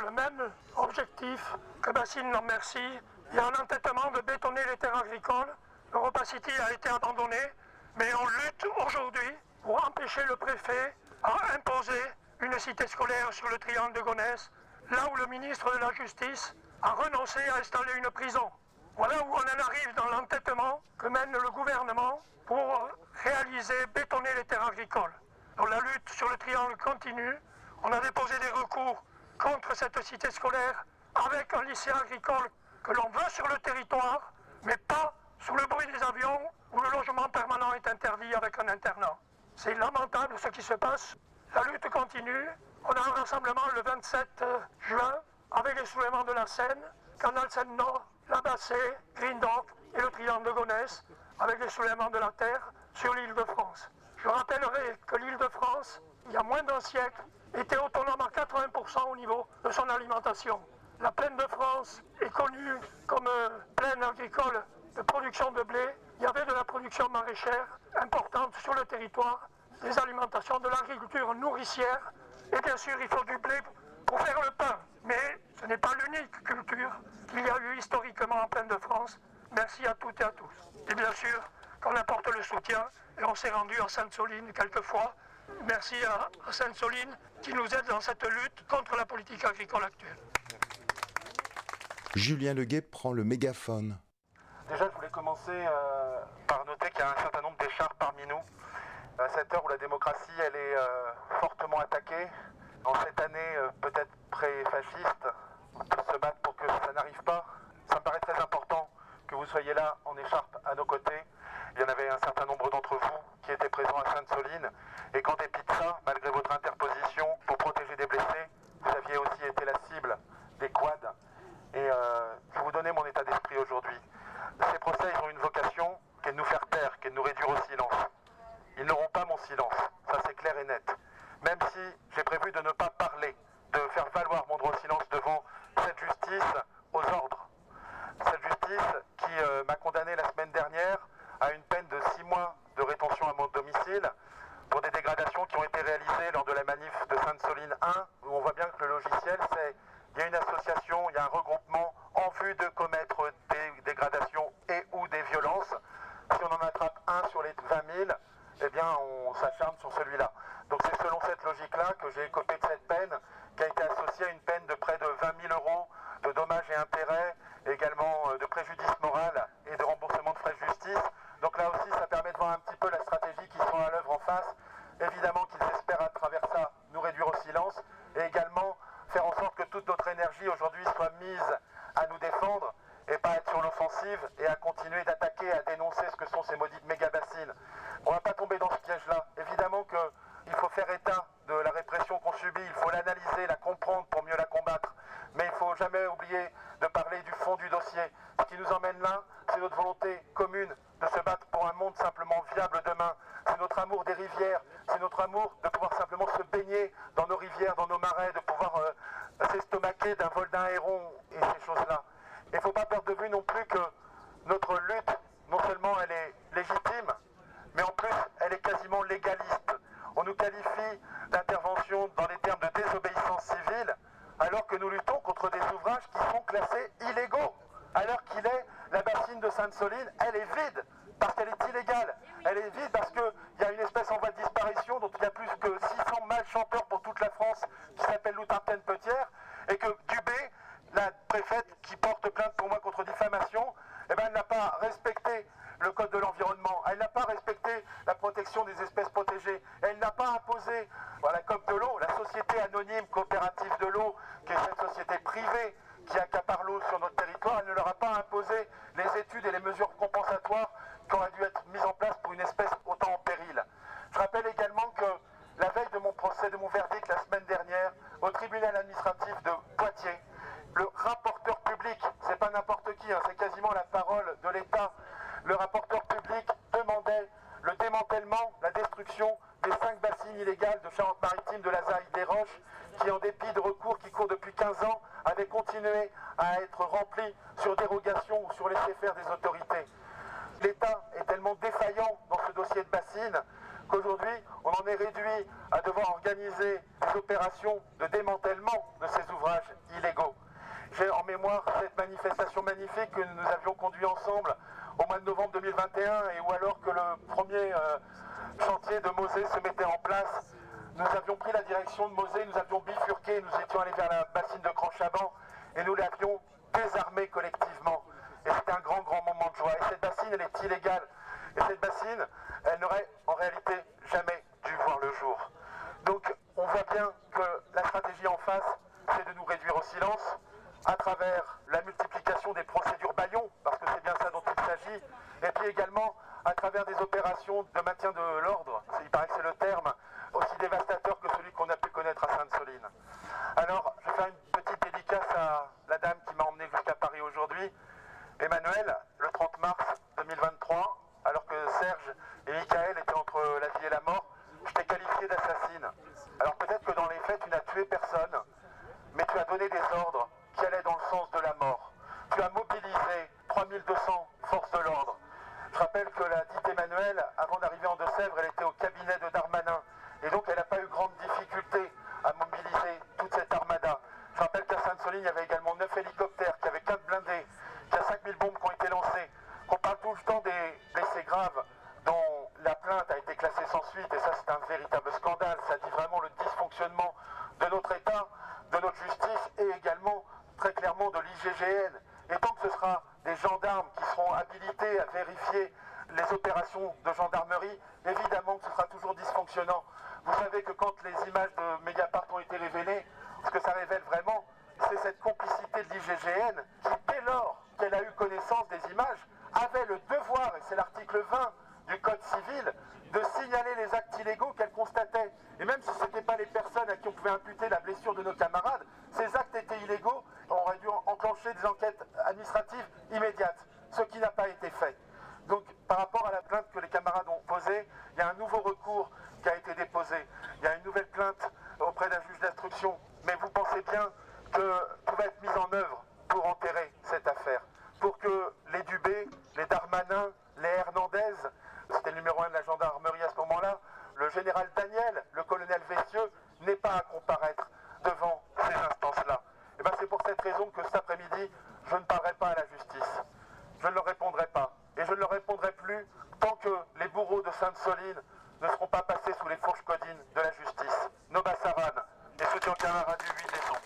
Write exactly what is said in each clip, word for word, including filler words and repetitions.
le même objectif que Bassines-Lammercy. Il y a un entêtement de bétonner les terres agricoles. EuropaCity a été abandonné, mais on lutte aujourd'hui pour empêcher le préfet à imposer une cité scolaire sur le triangle de Gonesse, là où le ministre de la Justice a renoncé à installer une prison. Voilà où on en arrive dans l'entêtement que mène le gouvernement pour réaliser, bétonner les terres agricoles. Donc la lutte sur le triangle continue. On a déposé des recours contre cette cité scolaire avec un lycée agricole que l'on veut sur le territoire, mais pas sous le bruit des avions où le logement permanent est interdit avec un internat. C'est lamentable ce qui se passe. La lutte continue. On a un rassemblement le vingt-sept juin avec les soulèvements de la Seine, Canal Seine-Nord, la Bassée, Green-Dock et le triangle de Gonesse avec les soulèvements de la terre sur l'île de France. Je rappellerai que l'île de France, il y a moins d'un siècle, était autonome à quatre-vingts pour cent au niveau de son alimentation. La plaine de France est connue comme plaine agricole de production de blé. Il y avait de la production maraîchère importante sur le territoire, des alimentations, de l'agriculture nourricière. Et bien sûr, il faut du blé pour faire le pain. Mais ce n'est pas l'unique culture qu'il y a eu historiquement en plaine de France. Merci à toutes et à tous. Et bien sûr, qu'on apporte le soutien. Et on s'est rendu à Sainte-Soline quelquefois. Merci à, à Sainte-Soline qui nous aide dans cette lutte contre la politique agricole actuelle. Julien Leguet prend le mégaphone. Déjà, je voulais commencer euh, par noter qu'il y a un certain nombre d'écharpes parmi nous. À cette heure où la démocratie elle est euh, fortement attaquée, en cette année euh, peut-être pré-fasciste, on peut se battre pour que ça n'arrive pas. Ça me paraît très important que vous soyez là en écharpe à nos côtés. Il y en avait un certain nombre d'entre vous qui étaient présents à Sainte-Soline. Et qu'en dépit de ça, malgré votre interposition pour protéger des blessés, vous aviez aussi été la cible des quads. Et euh, je vais vous donner mon état d'esprit aujourd'hui. Ces procès, ils ont une vocation qui est de nous faire taire, qui est de nous réduire au silence. Ils n'auront pas mon silence, ça c'est clair et net. Même si j'ai prévu de ne pas parler, de faire valoir mon droit au silence devant cette justice aux ordres. Cette justice qui euh, m'a condamné la semaine dernière à une peine de six mois de rétention à mon domicile pour des dégradations qui ont été réalisées lors de la manif de Sainte-Soline un, où on voit bien que le logiciel, c'est il y a une association, il y a un regroupement en vue de commettre des dégradations et ou des violences. Si on en attrape un sur les vingt mille, eh bien on s'acharne sur celui-là. Donc c'est selon cette logique-là que j'ai écopé de cette peine qui a été associée à une peine de près de vingt mille euros de dommages et intérêts, également de préjudice moral et de remboursement de frais de justice. Donc là aussi ça permet de voir un petit peu la stratégie qui sont à l'œuvre en face. Évidemment qu'ils espèrent à travers ça nous réduire au silence et également faire en sorte que toute notre énergie aujourd'hui soit mise à nous défendre et pas être sur l'offensive et à continuer d'attaquer, à dénoncer ce que sont ces maudites méga-bassines. On ne va pas tomber dans ce piège-là. Évidemment qu'il faut faire état de la répression qu'on subit, il faut l'analyser, la comprendre pour mieux la combattre. Mais il ne faut jamais oublier de parler du fond du dossier. Ce qui nous emmène là, c'est notre volonté commune de se battre pour un monde simplement viable demain. C'est notre amour des rivières, c'est notre amour de pouvoir simplement se baigner dans nos rivières, dans nos marais, de pouvoir euh, s'estomaquer d'un vol d'un héron et ces choses-là. Il ne faut pas perdre de vue non plus que notre lutte, non seulement elle est légitime, mais en plus elle est quasiment légaliste. On nous qualifie d'intervention dans les termes de désobéissance civile, alors que nous luttons contre des ouvrages qui sont classés illégaux. À l'heure qu'il est, la bassine de Sainte-Soline, elle est vide, parce qu'elle est illégale. Elle est vide parce qu'il y a une espèce en voie de disparition, dont il y a plus que six cents mâles chanteurs pour toute la France, qui s'appelle Loutartène-Petière, et que Dubé, la préfète qui porte plainte pour moi contre diffamation, eh ben, elle n'a pas respecté le code de l'environnement, elle n'a pas respecté la protection des espèces protégées, elle n'a pas imposé à la C O P de l'eau, la société anonyme coopérative de l'eau, qui est cette société privée qui accapare l'eau sur notre territoire, elle ne leur a pas imposé les études et les mesures compensatoires qui auraient dû être mises en place pour une espèce autant en péril. Je rappelle également que la veille de mon procès, de mon verdict la semaine dernière, au tribunal administratif de Poitiers, le rapporteur public, c'est pas n'importe qui, hein, c'est quasiment la parole de l'État, le rapporteur public demandait le démantèlement, la destruction des cinq bassines illégales de Charente-Maritime, de la Zaï, des Roches, qui en dépit de recours qui courent depuis quinze ans, avaient continué à être remplis sur dérogation ou sur laisser-faire des autorités. L'État est tellement défaillant dans ce dossier de bassines qu'aujourd'hui, on en est réduit à devoir organiser des opérations de démantèlement de ces ouvrages magnifique que nous avions conduit ensemble au mois de novembre deux mille vingt et un, et où alors que le premier euh, chantier de Mosée se mettait en place, nous avions pris la direction de Mosée, nous avions bifurqué, nous étions allés vers la bassine de Cranchaban et nous l'avions désarmé collectivement. Et c'était un grand, grand moment de joie. Et cette bassine, elle est illégale. Et cette bassine, elle n'aurait en réalité jamais dû voir le jour. Donc on voit bien que la stratégie en face, c'est de nous réduire au silence à travers la multiplication des procédures bâillons, parce que c'est bien ça dont il s'agit, et puis également à travers des opérations de maintien de l'ordre, il paraît que c'est le terme, aussi dévastateur que celui qu'on a pu connaître à Sainte-Soline. Alors, je vais faire une petite dédicace à la dame qui m'a emmené jusqu'à Paris aujourd'hui, Emmanuel, le trente mars deux mille vingt-trois, alors que Serge et Michael étaient entre la vie et la mort, je t'ai qualifié d'assassine. Alors peut-être que dans les faits, tu n'as tué personne, mais tu as donné des ordres qui allaient dans le sens de la mort. Tu as mobilisé trois mille deux cents forces de l'ordre. Je rappelle que la dite Emmanuel, avant d'arriver en Deux-Sèvres, elle était au cabinet de Darmanin. Et donc elle n'a pas eu grande difficulté à mobiliser toute cette armada. Je rappelle qu'à Sainte-Soline, il y avait également neuf hélicoptères, qu'il y avait quatre blindés, qu'il y a cinq mille bombes qui ont été lancées, qu'on parle tout le temps des blessés graves dont la plainte a été classée sans suite. Et ça, c'est un véritable scandale. Ça dit vraiment le dysfonctionnement de notre État, de notre justice et également très clairement de l'I G G N. Et tant que ce sera des gendarmes qui seront habilités à vérifier les opérations de gendarmerie, évidemment que ce sera toujours dysfonctionnant. Vous savez que quand les images de Mediapart ont été révélées, ce que ça révèle vraiment, c'est cette complicité de l'I G G N qui, dès lors qu'elle a eu connaissance des images, avait le devoir, et c'est l'article vingt du Code civil, de signaler les actes illégaux qu'elle constatait. Et même si ce n'étaient pas les personnes à qui on pouvait imputer la blessure de nos camarades, ces actes étaient illégaux, on aurait dû enclencher des enquêtes administratives immédiates, ce qui n'a pas été fait. Donc par rapport à la plainte que les camarades ont posée, il y a un nouveau recours qui a été déposé. Il y a une nouvelle plainte auprès d'un juge d'instruction. Mais vous pensez bien que tout va être mis en œuvre pour enterrer cette affaire, pour que les Dubé, les Darmanin, les Hernandez, c'était le numéro un de la gendarmerie à ce moment-là, le général Daniel, le colonel Vestieux, n'aient pas à comparaître devant ces instances-là. Et bien c'est pour cette raison que cet après-midi, je ne parlerai pas à la justice. Je ne leur répondrai pas. Et je ne leur répondrai plus tant que les bourreaux de Sainte-Soline ne seront pas passés sous les fourches codines de la justice. Noba Saran et soutien camarades du huit décembre.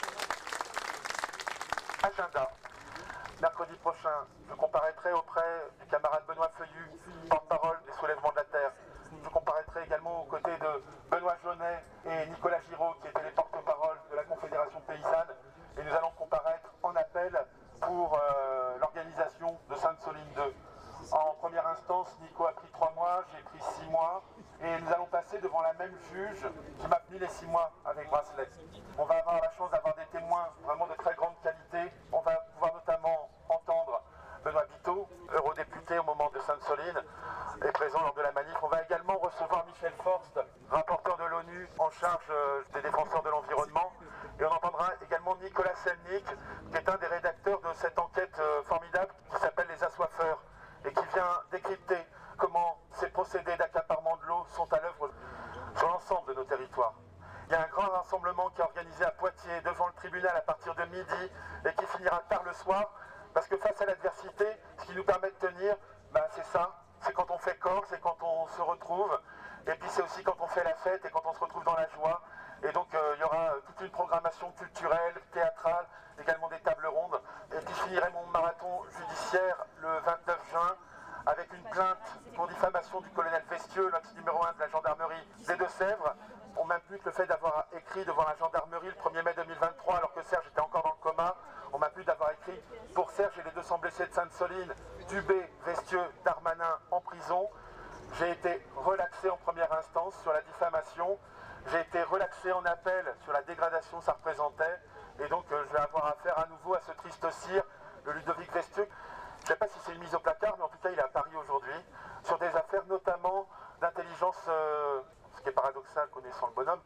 Agenda. Mercredi prochain, je comparaîtrai auprès du camarade Benoît Feuillu, porte-parole des soulèvements de la Terre. Je comparaîtrai également aux côtés de Benoît Jaunet et Nicolas Giraud, qui étaient les porte-parole de la Confédération paysanne. Et nous allons comparaître en appel pour euh, l'organisation de Sainte-Soline deux. En première instance, Nico a pris trois mois, j'ai pris six mois. Et nous allons passer devant la même juge qui m'a tenu les six mois avec bracelet. On va avoir la chance d'avoir des témoins vraiment de très grande qualité. On va pouvoir notamment entendre Benoît Biteau, eurodéputé au moment de Sainte-Soline, est présent lors de la manif. On va également recevoir Michel Forst, rapporteur de l'ONU en charge des défenseurs de l'environnement. Et on entendra également Nicolas Selnik, qui est un des rédacteurs de cette enquête formidable qui s'appelle Les Assoiffeurs et qui vient décrypter comment ces procédés d'accaparement de l'eau sont à l'œuvre sur l'ensemble de nos territoires. Il y a un grand rassemblement qui est organisé à Poitiers devant le tribunal à partir de midi et qui finira tard le soir parce que face à l'adversité, ce qui nous permet de tenir, ben c'est ça, c'est quand on fait corps, c'est quand on se retrouve et puis c'est aussi quand on fait la fête et quand on se retrouve dans la joie. Et donc euh, il y aura toute une programmation culturelle, théâtrale, également des tables rondes. Et puis je finirai mon marathon judiciaire le vingt-neuf juin avec une plainte pour diffamation du colonel Vestieux, notre numéro un de la gendarmerie des Deux-Sèvres. On m'impute le fait d'avoir écrit devant la gendarmerie le premier mai deux mille vingt-trois alors que Serge était encore dans le coma. On m'impute d'avoir écrit pour Serge et les deux cents blessés de Sainte-Soline, Dubé, Vestieux, Darmanin en prison. J'ai été relaxé en première instance sur la diffamation. J'ai été relaxé en appel sur la dégradation que ça représentait. Et donc euh, je vais avoir affaire à nouveau à ce triste cire, le Ludovic Vestieux. Je ne sais pas si c'est une mise au placard, mais en tout cas il est à Paris aujourd'hui, sur des affaires notamment d'intelligence, euh, ce qui est paradoxal connaissant le bonhomme,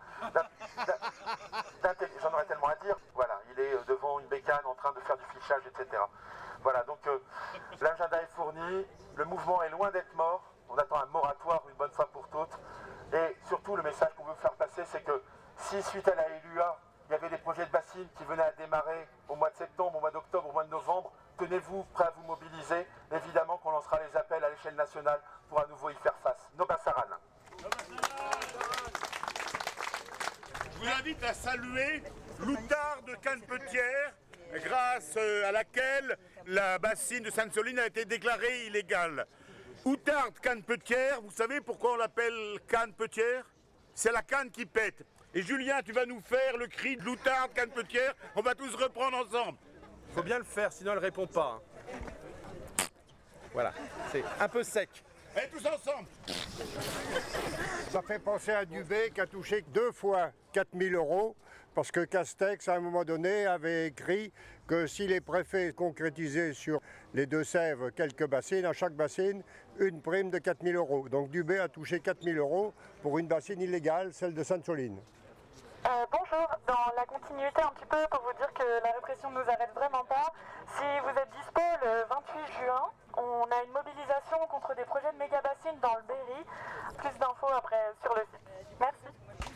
j'en aurais tellement à dire. Voilà, il est devant une bécane en train de faire du fichage, et cetera. Voilà, donc euh, l'agenda est fourni, le mouvement est loin d'être mort, on attend un moratoire une bonne fois pour toutes. Et surtout, le message qu'on veut faire passer, c'est que si suite à la L U A, il y avait des projets de bassines qui venaient à démarrer au mois de septembre, au mois d'octobre, au mois de novembre, Tenez-vous prêts à vous mobiliser. Évidemment qu'on lancera les appels à l'échelle nationale pour à nouveau y faire face. Noba Saran. Je vous invite à saluer l'Outarde de Canepetière, grâce à laquelle la bassine de Sainte-Soline a été déclarée illégale. Outarde Canepetière, vous savez pourquoi on l'appelle Canepetière? C'est la canne qui pète. Et Julien, tu vas nous faire le cri de l'Outarde Canepetière, on va tous reprendre ensemble. Faut bien le faire, sinon elle répond pas. Voilà, c'est un peu sec. Et tous ensemble. Ça fait penser à Dubé qui a touché deux fois quatre mille euros parce que Castex, à un moment donné, avait écrit que si les préfets concrétisaient sur les Deux-Sèvres quelques bassines, à chaque bassine, une prime de quatre mille euros. Donc Dubé a touché quatre mille euros pour une bassine illégale, celle de Sainte-Soline. Euh, bonjour, dans la continuité un petit peu pour vous dire que la répression ne nous arrête vraiment pas. Si vous êtes dispo le vingt-huit juin, on a une mobilisation contre des projets de méga-bassines dans le Berry. Plus d'infos après sur le site. Merci.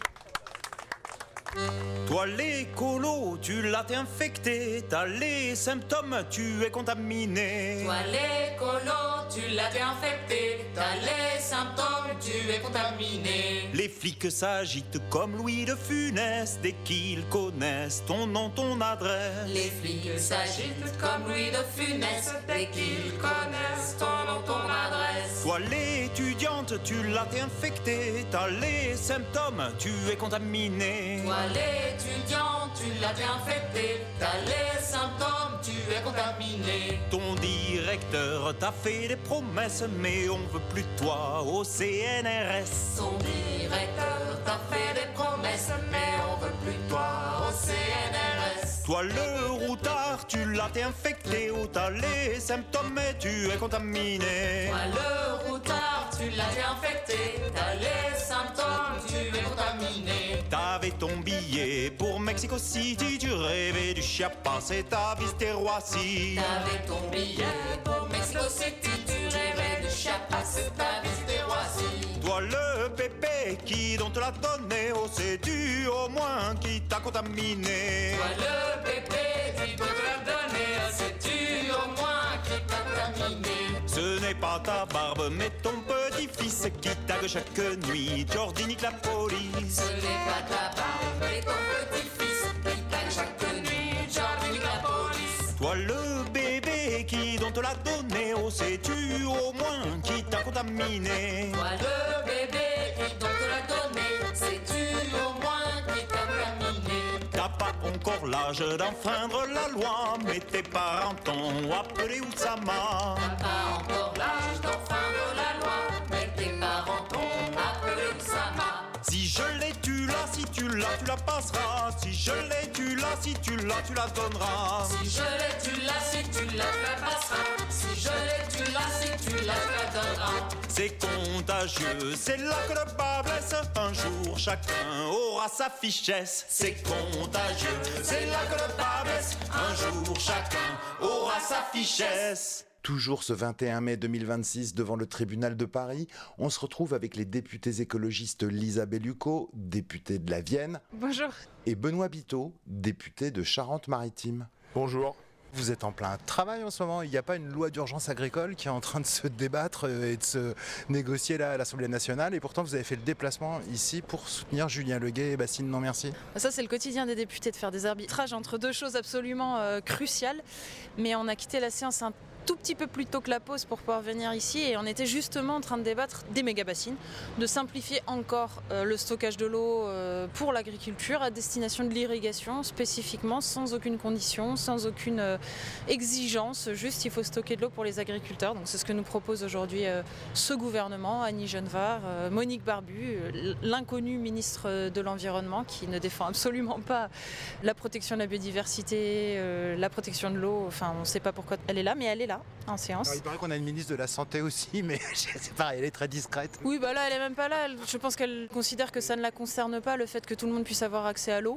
Toi l'écolo, tu l'as t'es infecté, t'as les symptômes, tu es contaminé. Toi l'écolo, tu l'as t'es infecté, t'as les symptômes, tu es contaminé. Les flics s'agitent comme Louis de Funès dès qu'ils connaissent ton nom, ton adresse. Les flics s'agitent comme Louis de Funès dès qu'ils connaissent ton nom, ton adresse. Toi l'étudiante, tu l'as t'es infecté, t'as les symptômes, tu es contaminé. Toi l'étudiant, tu l'as t'es infecté, t'as les symptômes, tu es contaminé. Ton directeur t'a fait des promesses, mais on veut plus de toi au C N R S. Ton directeur t'a fait des promesses, mais on veut plus de toi au C N R S. Toi le routard, tu l'as t'es infecté, ou t'as les symptômes, mais tu es contaminé. Toi le routard, tu l'as t'es infecté, t'as les symptômes, tu es contaminé. T'avais ton billet pour Mexico City, tu rêvais du Chiapas et ta visité Roissy. T'avais ton billet pour Mexico City, tu rêvais du Chiapas et ta visité Roissy. Toi le bébé qui dont te l'a donné, oh c'est tu au moins qui t'a contaminé. Toi le bébé qui dont te l'a donné, oh c'est tu au moins qui t'a contaminé. Ce n'est pas ta barbe mais ton petit-fils qui tague chaque nuit, Jordi nique la police. Ce n'est pas ta barbe mais ton petit-fils qui tague chaque nuit, Jordi nique la police. Toi le bébé qui dont te l'a donné, oh c'est tu au moins qui t'a contaminé. Toi le bébé qui dont te l'a donné, c'est tu au moins qui t'a contaminé. T'as pas encore l'âge d'enfreindre la loi, mais tes parents t'ont appelé Oussama. T'as pas encore l'âge d'enfreindre la loi, mais tes parents t'ont appelé Oussama. Si je l'ai, tu l'as, si tu l'as, tu la passeras. Si je l'ai, tu l'as, si tu l'as, tu la donneras. Si je l'ai, tu l'as, si tu l'as, tu la passeras. Si je l'ai, tu l'as, si tu l'as, tu la donneras. C'est contagieux, c'est là que le bas blesse. Un jour chacun aura sa fichesse. C'est contagieux, c'est là que le bas blesse. Un jour chacun aura sa fichesse. Toujours ce vingt et un mai deux mille vingt-six, devant le tribunal de Paris, on se retrouve avec les députés écologistes Lisa Bellucco, députée de la Vienne. Bonjour. Et Benoît Biteau, député de Charente-Maritime. Bonjour. Vous êtes en plein travail en ce moment. Il n'y a pas une loi d'urgence agricole qui est en train de se débattre et de se négocier là à l'Assemblée nationale. Et pourtant, vous avez fait le déplacement ici pour soutenir Julien Leguet et Bassine Non Merci. Ça, c'est le quotidien des députés, de faire des arbitrages entre deux choses absolument euh, cruciales. Mais on a quitté la séance un tout petit peu plus tôt que la pause pour pouvoir venir ici et on était justement en train de débattre des méga-bassines, de simplifier encore euh, le stockage de l'eau euh, pour l'agriculture à destination de l'irrigation spécifiquement, sans aucune condition, sans aucune euh, exigence, juste il faut stocker de l'eau pour les agriculteurs. Donc c'est ce que nous propose aujourd'hui euh, ce gouvernement, Annie Genevard, euh, Monique Barbu, euh, l'inconnu ministre de l'Environnement qui ne défend absolument pas la protection de la biodiversité, euh, la protection de l'eau, enfin on ne sait pas pourquoi elle est là, mais elle est là en séance. Alors, il paraît qu'on a une ministre de la Santé aussi, mais c'est pareil, elle est très discrète. Oui, bah là, elle est même pas là. Je pense qu'elle considère que ça ne la concerne pas, le fait que tout le monde puisse avoir accès à l'eau.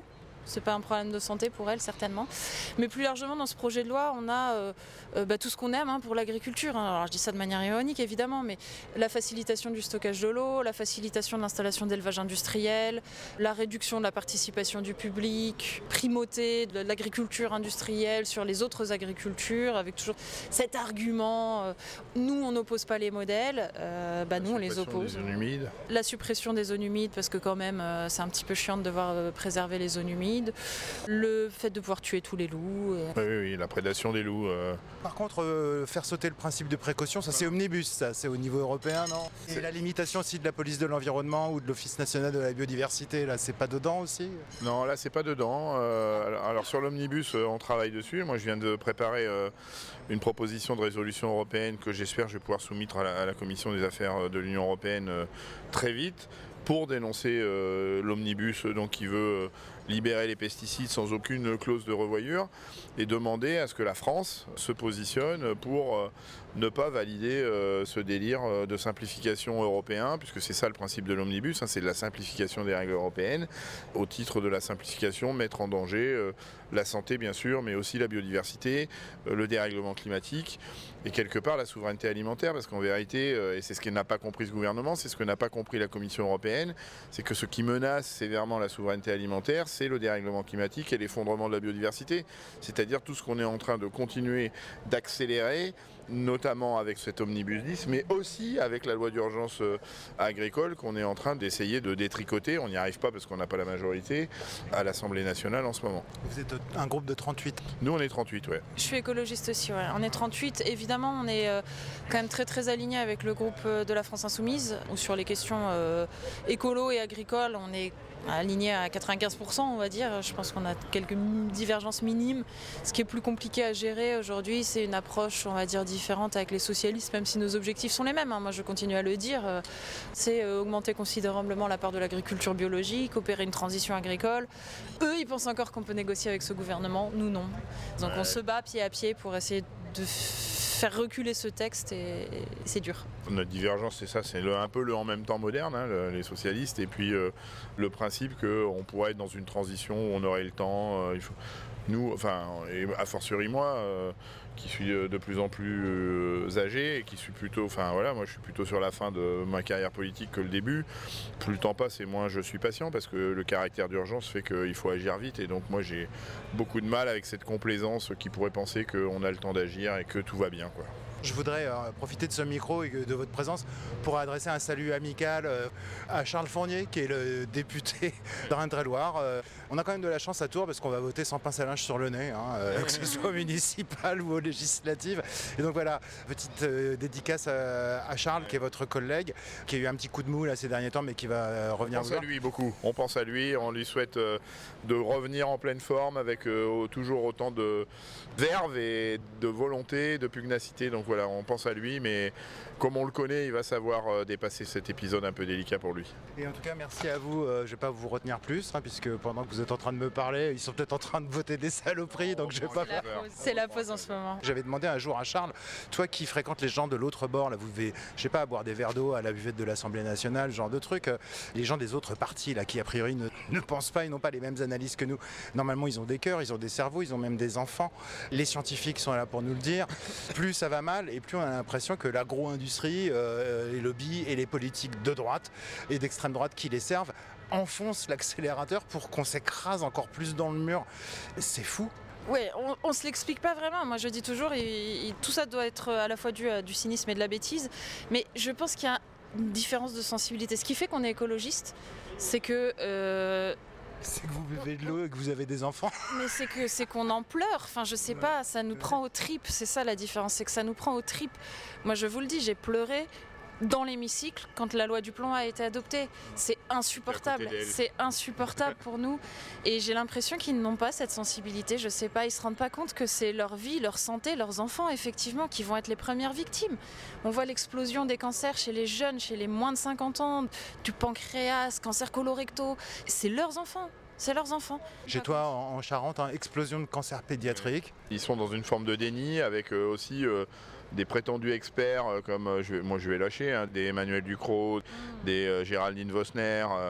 c'est pas un problème de santé pour elles certainement. Mais plus largement dans ce projet de loi, on a euh, euh, bah, tout ce qu'on aime hein, pour l'agriculture. Hein. Alors je dis ça de manière ironique évidemment, mais la facilitation du stockage de l'eau, la facilitation de l'installation d'élevage industriel, la réduction de la participation du public, primauté de l'agriculture industrielle sur les autres agricultures, avec toujours cet argument, euh, nous on n'oppose pas les modèles, euh, bah, nous on les oppose. Des zones humides. La suppression des zones humides, parce que quand même euh, c'est un petit peu chiant de devoir euh, préserver les zones humides. Le fait de pouvoir tuer tous les loups. Et... Oui, oui, oui, la prédation des loups. Euh... Par contre, euh, faire sauter le principe de précaution, ça c'est omnibus, ça c'est au niveau européen, non? Et la limitation aussi de la police de l'environnement ou de l'Office national de la biodiversité, là c'est pas dedans aussi? Non, là c'est pas dedans. Euh, alors sur l'omnibus, euh, on travaille dessus. Moi je viens de préparer euh, une proposition de résolution européenne que j'espère je vais pouvoir soumettre à la, à la Commission des affaires de l'Union européenne euh, très vite pour dénoncer euh, l'omnibus donc qui veut euh, libérer les pesticides sans aucune clause de revoyure et demander à ce que la France se positionne pour euh, ne pas valider euh, ce délire euh, de simplification européen, puisque c'est ça le principe de l'omnibus, hein, c'est de la simplification des règles européennes, au titre de la simplification, mettre en danger euh, la santé bien sûr, mais aussi la biodiversité, euh, le dérèglement climatique et quelque part la souveraineté alimentaire, parce qu'en vérité, euh, et c'est ce que n'a pas compris ce gouvernement, c'est ce que n'a pas compris la Commission européenne, c'est que ce qui menace sévèrement la souveraineté alimentaire, c'est le dérèglement climatique et l'effondrement de la biodiversité, c'est-à-dire tout ce qu'on est en train de continuer d'accélérer, notamment avec cet omnibus dix, mais aussi avec la loi d'urgence agricole qu'on est en train d'essayer de détricoter. On n'y arrive pas parce qu'on n'a pas la majorité à l'Assemblée nationale en ce moment. Vous êtes un groupe de trente-huit? Nous, on est trente-huit, ouais. Je suis écologiste aussi, ouais. On est trente-huit. Évidemment, on est euh, quand même très très aligné avec le groupe de la France Insoumise, où sur les questions euh, écolo et agricoles, on est aligné à quatre-vingt-quinze pour cent on va dire. Je pense qu'on a quelques divergences minimes. Ce qui est plus compliqué à gérer aujourd'hui, c'est une approche, on va dire, différente avec les socialistes, même si nos objectifs sont les mêmes. Hein. Moi, je continue à le dire. C'est augmenter considérablement la part de l'agriculture biologique, opérer une transition agricole. Eux, ils pensent encore qu'on peut négocier avec ce gouvernement. Nous, non. Donc ouais. On se bat pied à pied pour essayer de faire reculer ce texte et c'est dur. Notre divergence, c'est ça, c'est le, un peu le en même temps moderne, hein, le, les socialistes, et puis euh, le principe qu'on pourrait être dans une transition où on aurait le temps. Euh, il faut, nous, enfin, et a fortiori moi, euh, qui suis de plus en plus euh, âgé et qui suis plutôt, enfin voilà, moi je suis plutôt sur la fin de ma carrière politique que le début. Plus le temps passe et moins je suis patient parce que le caractère d'urgence fait qu'il faut agir vite et donc moi j'ai beaucoup de mal avec cette complaisance qui pourrait penser qu'on a le temps d'agir et que tout va bien, quoi. Je voudrais euh, profiter de ce micro et de votre présence pour adresser un salut amical euh, à Charles Fournier, qui est le député d'Indre-et-Loire. Euh, on a quand même de la chance à Tours parce qu'on va voter sans pince à linge sur le nez, hein, euh, que ce soit municipal ou aux législatives. Et donc voilà, petite euh, dédicace à, à Charles, qui est votre collègue, qui a eu un petit coup de mou là, ces derniers temps, mais qui va euh, revenir. On pense à lui beaucoup. On pense à lui, on lui souhaite euh, de revenir en pleine forme avec euh, toujours autant de verve et de volonté, de pugnacité. Donc voilà, on pense à lui, mais comme on le connaît, il va savoir euh, dépasser cet épisode un peu délicat pour lui. Et en tout cas, merci à vous. Euh, je ne vais pas vous retenir plus, hein, puisque pendant que vous êtes en train de me parler, ils sont peut-être en train de voter des saloperies, donc je vais pas. C'est la pause en ce moment. J'avais demandé un jour à Charles, toi qui fréquentes les gens de l'autre bord, là, vous devez, je sais pas, boire des verres d'eau à la buvette de l'Assemblée nationale, ce genre de trucs. Euh, les gens des autres partis, là, qui a priori ne, ne pensent pas, ils n'ont pas les mêmes analyses que nous. Normalement, ils ont des cœurs, ils ont des cerveaux, ils ont même des enfants. Les scientifiques sont là pour nous le dire. Plus ça va mal, et plus on a l'impression que l'agro-industrie, euh, les lobbies et les politiques de droite et d'extrême droite qui les servent enfoncent l'accélérateur pour qu'on s'écrase encore plus dans le mur. C'est fou. Oui, on, on se l'explique pas vraiment. Moi, je dis toujours, et, et tout ça doit être à la fois dû à du cynisme et de la bêtise. Mais je pense qu'il y a une différence de sensibilité. Ce qui fait qu'on est écologiste, c'est que... Euh, C'est que vous buvez de l'eau et que vous avez des enfants. Mais c'est que c'est qu'on en pleure. Enfin, je sais pas, ça nous prend aux tripes. C'est ça la différence, c'est que ça nous prend aux tripes. Moi, je vous le dis, j'ai pleuré dans l'hémicycle quand la loi du plomb a été adoptée. C'est insupportable. C'est insupportable pour nous. Et j'ai l'impression qu'ils n'ont pas cette sensibilité. Je sais pas, ils se rendent pas compte que c'est leur vie, leur santé, leurs enfants, effectivement, qui vont être les premières victimes. On voit l'explosion des cancers chez les jeunes, chez les moins de cinquante ans, du pancréas, cancer colorectal. C'est leurs enfants. C'est leurs enfants. Chez toi, en Charente, hein, explosion de cancer pédiatrique. Ils sont dans une forme de déni avec euh, aussi euh, des prétendus experts euh, comme, euh, je vais, moi je vais lâcher, hein, des Emmanuel Ducrot, mmh. des euh, Géraldine Vosner, euh,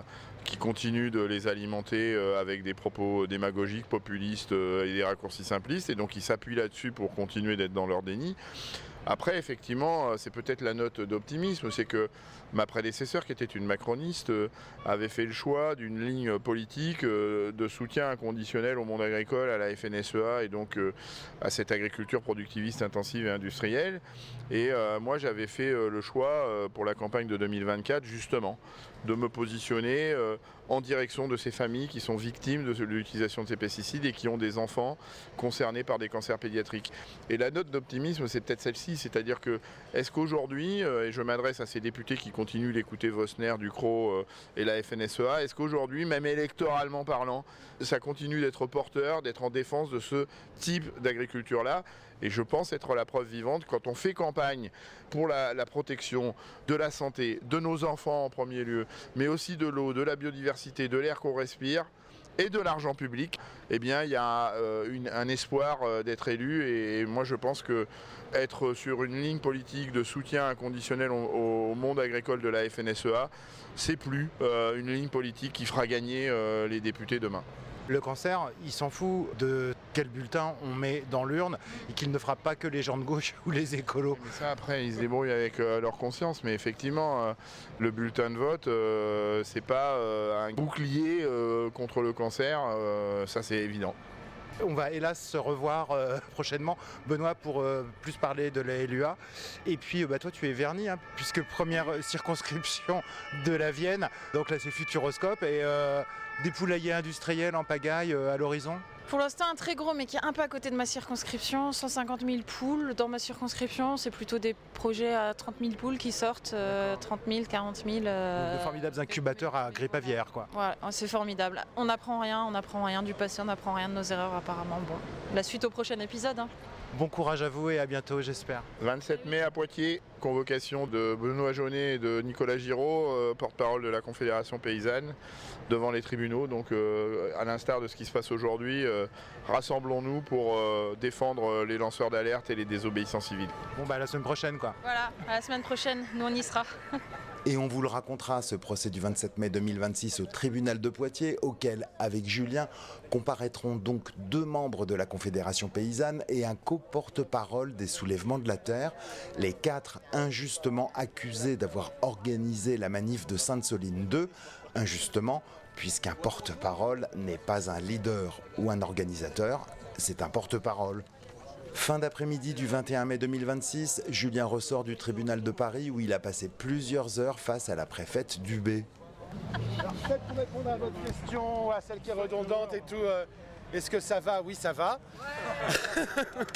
qui continue de les alimenter euh, avec des propos démagogiques, populistes euh, et des raccourcis simplistes, et donc ils s'appuient là-dessus pour continuer d'être dans leur déni. Après, effectivement, c'est peut-être la note d'optimisme, c'est que ma prédécesseure, qui était une macroniste, avait fait le choix d'une ligne politique de soutien inconditionnel au monde agricole, à la F N S E A et donc à cette agriculture productiviste, intensive et industrielle. Et euh, moi, j'avais fait le choix pour la campagne de deux mille vingt-quatre, justement, de me positionner euh, en direction de ces familles qui sont victimes de l'utilisation de ces pesticides et qui ont des enfants concernés par des cancers pédiatriques. Et la note d'optimisme, c'est peut-être celle-ci, c'est-à-dire que est-ce qu'aujourd'hui, euh, et je m'adresse à ces députés qui continuent d'écouter Vosner, Ducrot euh, et la F N S E A, est-ce qu'aujourd'hui, même électoralement parlant, ça continue d'être porteur, d'être en défense de ce type d'agriculture-là? Et je pense être la preuve vivante quand on fait campagne pour la, la protection de la santé, de nos enfants en premier lieu, mais aussi de l'eau, de la biodiversité, de l'air qu'on respire et de l'argent public, eh bien il y a euh, une, un espoir euh, d'être élu. Et, et moi je pense que être sur une ligne politique de soutien inconditionnel au, au monde agricole de la F N S E A, c'est plus euh, une ligne politique qui fera gagner euh, les députés demain. Le cancer, il s'en fout de quel bulletin on met dans l'urne et qu'il ne frappe pas que les gens de gauche ou les écolos. Mais ça, après, ils se débrouillent avec euh, leur conscience, mais effectivement, euh, le bulletin de vote, euh, c'est pas euh, un bouclier euh, contre le cancer, euh, ça c'est évident. On va hélas se revoir euh, prochainement, Benoît, pour euh, plus parler de la L U A. Et puis bah, toi tu es Verny, hein, puisque première circonscription de la Vienne, donc là c'est Futuroscope, et euh, des poulaillers industriels en pagaille euh, à l'horizon. Pour l'instant, un très gros, mais qui est un peu à côté de ma circonscription, cent cinquante mille poules. Dans ma circonscription, c'est plutôt des projets à trente mille poules qui sortent, euh, trente mille, quarante mille. Euh... De formidables incubateurs à grippe aviaire, quoi. Voilà, c'est formidable. On n'apprend rien, on n'apprend rien du passé, on n'apprend rien de nos erreurs apparemment. Bon, la suite au prochain épisode. Hein. Bon courage à vous et à bientôt, j'espère. vingt-sept mai à Poitiers, convocation de Benoît Jaunet et de Nicolas Giraud, euh, porte-parole de la Confédération paysanne, devant les tribunaux. Donc euh, à l'instar de ce qui se passe aujourd'hui, euh, rassemblons-nous pour euh, défendre les lanceurs d'alerte et les désobéissants civils. Bon bah à la semaine prochaine quoi. Voilà, à la semaine prochaine, nous on y sera. Et on vous le racontera, ce procès du vingt-sept mai deux mille vingt-six au tribunal de Poitiers, auquel, avec Julien, comparaîtront donc deux membres de la Confédération paysanne et un co-porte-parole des soulèvements de la terre, les quatre injustement accusés d'avoir organisé la manif de Sainte-Soline deux, injustement, puisqu'un porte-parole n'est pas un leader ou un organisateur, c'est un porte-parole. Fin d'après-midi du vingt et un mai deux mille vingt-six, Julien ressort du tribunal de Paris où il a passé plusieurs heures face à la préfète Dubé. Alors peut-être pour répondre à votre question, à celle qui est redondante et tout, euh, est-ce que ça va? Oui, ça va. Ouais.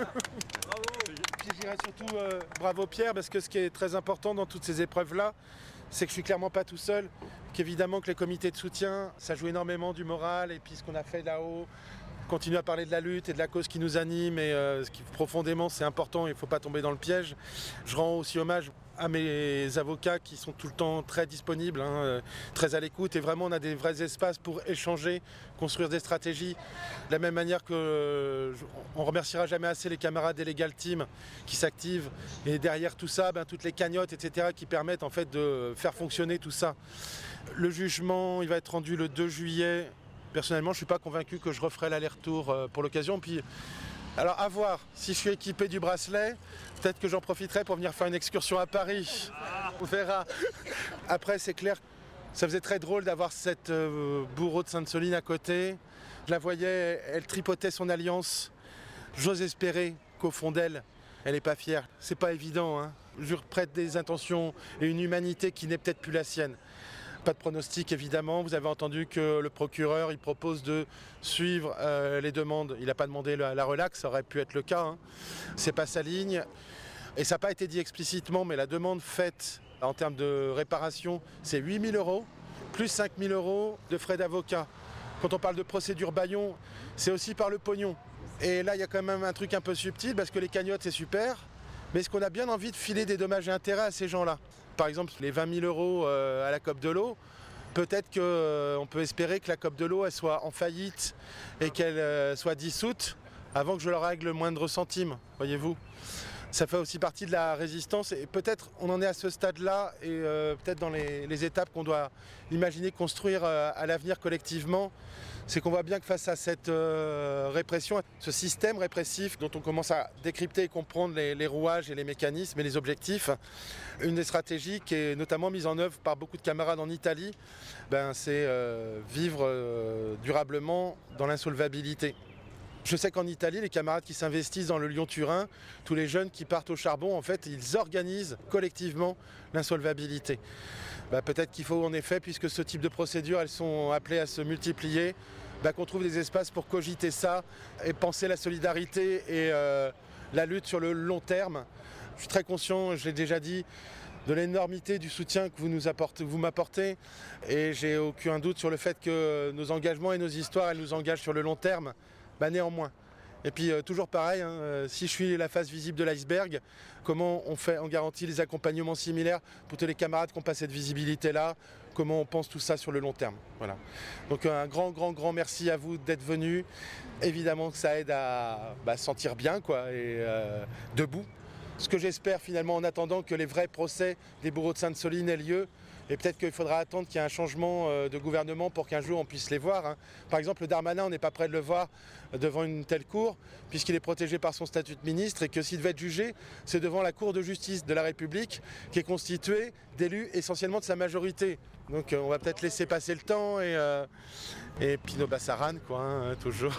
Bravo. Puis je dirais surtout euh, bravo Pierre, parce que ce qui est très important dans toutes ces épreuves-là, c'est que je suis clairement pas tout seul, qu'évidemment que les comités de soutien, ça joue énormément du moral, et puis ce qu'on a fait là-haut, continuer à parler de la lutte et de la cause qui nous anime, et euh, ce qui profondément c'est important, il ne faut pas tomber dans le piège. Je rends aussi hommage à mes avocats qui sont tout le temps très disponibles, hein, euh, très à l'écoute, et vraiment on a des vrais espaces pour échanger, construire des stratégies. De la même manière que euh, on remerciera jamais assez les camarades des Legal Team qui s'activent, et derrière tout ça, ben, toutes les cagnottes, et cetera qui permettent en fait de faire fonctionner tout ça. Le jugement, il va être rendu le deux juillet. Personnellement, je ne suis pas convaincu que je referai l'aller-retour pour l'occasion. Puis, alors, à voir, si je suis équipé du bracelet, peut-être que j'en profiterai pour venir faire une excursion à Paris. On verra. Après, c'est clair, ça faisait très drôle d'avoir cette euh, bourreau de Sainte-Soline à côté. Je la voyais, elle tripotait son alliance. J'ose espérer qu'au fond d'elle, elle n'est pas fière. C'est pas évident, hein. Je lui prête des intentions et une humanité qui n'est peut-être plus la sienne. Pas de pronostic évidemment, vous avez entendu que le procureur il propose de suivre euh, les demandes. Il n'a pas demandé la, la relaxe, ça aurait pu être le cas, hein. C'est pas sa ligne. Et ça n'a pas été dit explicitement, mais la demande faite en termes de réparation, c'est huit mille euros, plus cinq mille euros de frais d'avocat. Quand on parle de procédure Bayon, c'est aussi par le pognon. Et là, il y a quand même un truc un peu subtil, parce que les cagnottes, c'est super, mais est-ce qu'on a bien envie de filer des dommages et intérêts à ces gens-là ? Par exemple, les vingt mille euros à la C O P de l'eau, peut-être qu'on euh, peut espérer que la C O P de l'eau elle soit en faillite et qu'elle euh, soit dissoute avant que je leur règle le moindre centime, voyez-vous. ça fait aussi partie de la résistance et peut-être on en est à ce stade-là et euh, peut-être dans les, les étapes qu'on doit imaginer construire euh, à l'avenir collectivement, c'est qu'on voit bien que face à cette euh, répression, ce système répressif dont on commence à décrypter et comprendre les, les rouages et les mécanismes et les objectifs, une des stratégies qui est notamment mise en œuvre par beaucoup de camarades en Italie, ben, c'est euh, vivre euh, durablement dans l'insolvabilité. Je sais qu'en Italie, les camarades qui s'investissent dans le Lyon-Turin, tous les jeunes qui partent au charbon, en fait, ils organisent collectivement l'insolvabilité. Bah, peut-être qu'il faut en effet, puisque ce type de procédures, elles sont appelées à se multiplier, bah, qu'on trouve des espaces pour cogiter ça et penser la solidarité et euh, la lutte sur le long terme. Je suis très conscient, je l'ai déjà dit, de l'énormité du soutien que vous nous apportez, vous m'apportez et j'ai aucun doute sur le fait que nos engagements et nos histoires, elles nous engagent sur le long terme. Bah néanmoins. Et puis euh, toujours pareil, hein, euh, si je suis la face visible de l'iceberg, comment on fait, on garantit les accompagnements similaires pour tous les camarades qui ont pas cette visibilité-là, comment on pense tout ça sur le long terme. Voilà. Donc un grand, grand, grand merci à vous d'être venus. Évidemment que ça aide à bah, sentir bien quoi, et euh, debout. Ce que j'espère finalement en attendant que les vrais procès des bourreaux de Sainte-Soline aient lieu, et peut-être qu'il faudra attendre qu'il y ait un changement de gouvernement pour qu'un jour on puisse les voir. Hein. Par exemple, le Darmanin, on n'est pas prêt de le voir devant une telle cour, puisqu'il est protégé par son statut de ministre, et que s'il devait être jugé, c'est devant la Cour de justice de la République, qui est constituée d'élus essentiellement de sa majorité. Donc on va peut-être laisser passer le temps, et, euh, et Pino Bassaran, quoi, hein, toujours.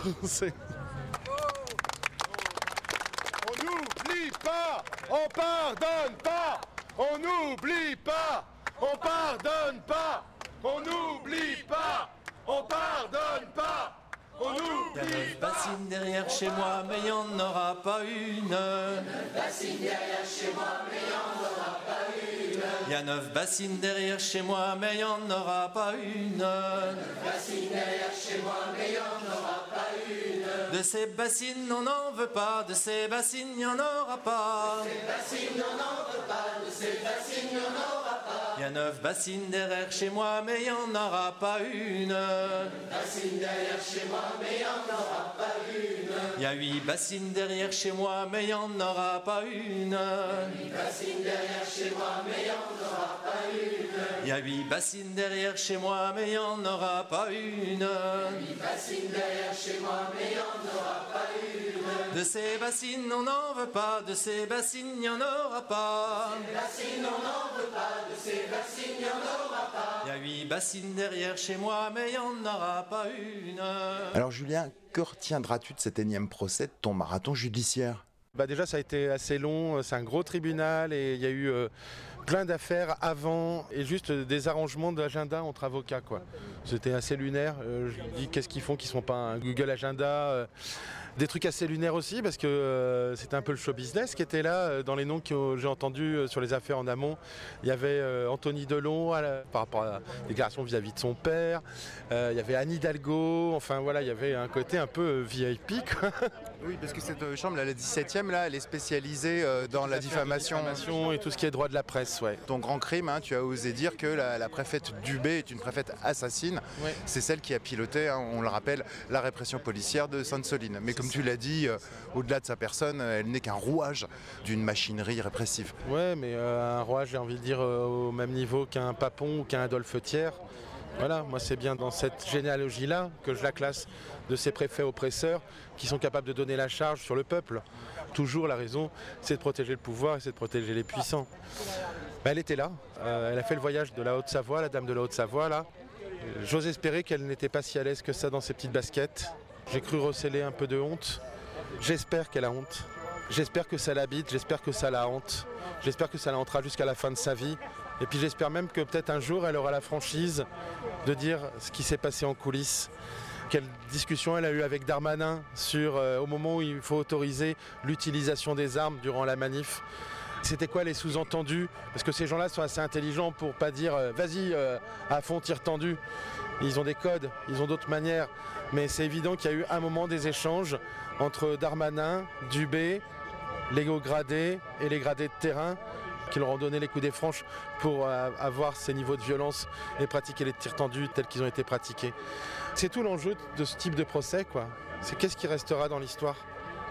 On n'oublie pas, on pardonne pas, on n'oublie pas. On pardonne pas, on n'oublie pas, on pardonne pas, on n'oublie pas. Il y a neuf bassines derrière chez moi, mais il n'y en aura pas une. Il y a neuf bassines derrière chez moi, mais il n'y en aura pas une. Il y a neuf bassines derrière chez moi, mais il n'y en aura pas une. Neuf bassines derrière chez moi, mais il n'y en aura pas une. De ces bassines, on n'en veut pas, de ces bassines, il n'y en aura pas. De ces bassines, on n'en veut pas, de ces bassines, il n'y en aura pas. Il y a neuf bassines derrière chez moi, mais il n'y en aura pas une. Neuf bassines derrière chez moi, mais il n'y en aura pas une. Il y a huit bassines derrière chez moi, mais il n'y en aura pas une. Huit bassines derrière chez moi, mais il n'y en aura pas une. Il y a huit bassines derrière chez moi, mais il n'y en aura pas une. Huit bassines derrière chez moi, mais il n'y en aura pas une. De ces bassines, on n'en veut pas, de ces bassines, il n'y en aura pas. De ces bassines, on n'en veut pas, de ces bassines, il n'y en aura pas. Il y a huit bassines derrière chez moi, mais il n'y en aura pas une. Alors Julien, que retiendras-tu de cet énième procès de ton marathon judiciaire ? Bah déjà ça a été assez long, c'est un gros tribunal et il y a eu euh, plein d'affaires avant et juste des arrangements d'agenda entre avocats quoi. C'était assez lunaire, euh, je me dis qu'est-ce qu'ils font qu'ils ne sont pas un Google Agenda euh, des trucs assez lunaires aussi parce que euh, c'était un peu le show business qui était là. Euh, dans les noms que j'ai entendus euh, sur les affaires en amont, il y avait euh, Anthony Delon à la, par rapport à la déclaration vis-à-vis de son père, euh, il y avait Anne Hidalgo, enfin voilà, il y avait un côté un peu euh, V I P quoi. Oui, parce que cette chambre, là, la dix-septième, là, elle est spécialisée euh, dans la diffamation. diffamation et tout ce qui est droit de la presse, ouais. Ton grand crime, hein, tu as osé dire que la, la préfète Dubé est une préfète assassine. Ouais. C'est celle qui a piloté, hein, on le rappelle, la répression policière de Sainte-Soline. Mais comme tu l'as dit, euh, au-delà de sa personne, elle n'est qu'un rouage d'une machinerie répressive. Ouais, mais euh, un rouage, j'ai envie de dire, euh, au même niveau qu'un Papon ou qu'un Adolphe Thiers. Voilà, moi c'est bien dans cette généalogie-là que je la classe de ces préfets oppresseurs qui sont capables de donner la charge sur le peuple. Toujours la raison, c'est de protéger le pouvoir et c'est de protéger les puissants. Ben, elle était là, euh, elle a fait le voyage de la Haute-Savoie, la dame de la Haute-Savoie là. J'ose espérer qu'elle n'était pas si à l'aise que ça dans ses petites baskets. J'ai cru recéler un peu de honte. J'espère qu'elle a honte. J'espère que ça l'habite, j'espère que ça la hante. J'espère que ça la hantera jusqu'à la fin de sa vie. Et puis j'espère même que peut-être un jour elle aura la franchise de dire ce qui s'est passé en coulisses. Quelle discussion elle a eue avec Darmanin sur euh, au moment où il faut autoriser l'utilisation des armes durant la manif. C'était quoi les sous-entendus? Parce que ces gens-là sont assez intelligents pour pas dire euh, vas-y euh, à fond tir tendu. Ils ont des codes, ils ont d'autres manières. Mais c'est évident qu'il y a eu un moment des échanges entre Darmanin, Dubé, les hauts gradés et les gradés de terrain qui leur ont donné les coups des franches pour euh, avoir ces niveaux de violence et pratiquer les tirs tendus tels qu'ils ont été pratiqués. C'est tout l'enjeu de ce type de procès, quoi. C'est qu'est-ce qui restera dans l'histoire?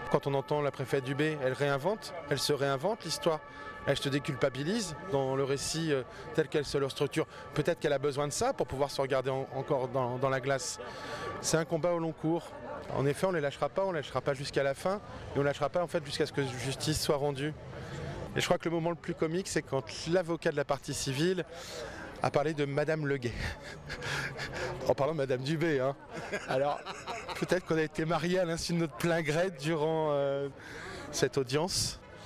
Quand on entend la préfète Dubé, elle réinvente, elle se réinvente l'histoire. Elle se déculpabilise dans le récit euh, tel qu'elle se le structure. Peut-être qu'elle a besoin de ça pour pouvoir se regarder en, encore dans, dans la glace. C'est un combat au long cours. En effet, on ne les lâchera pas, on ne les lâchera pas jusqu'à la fin. Et on ne lâchera pas en fait jusqu'à ce que justice soit rendue. Et je crois que le moment le plus comique, c'est quand l'avocat de la partie civile a parlé de Madame Leguet. En parlant de Madame Dubé, hein. Alors, peut-être qu'on a été mariés à l'insu de notre plein gré durant euh, cette audience.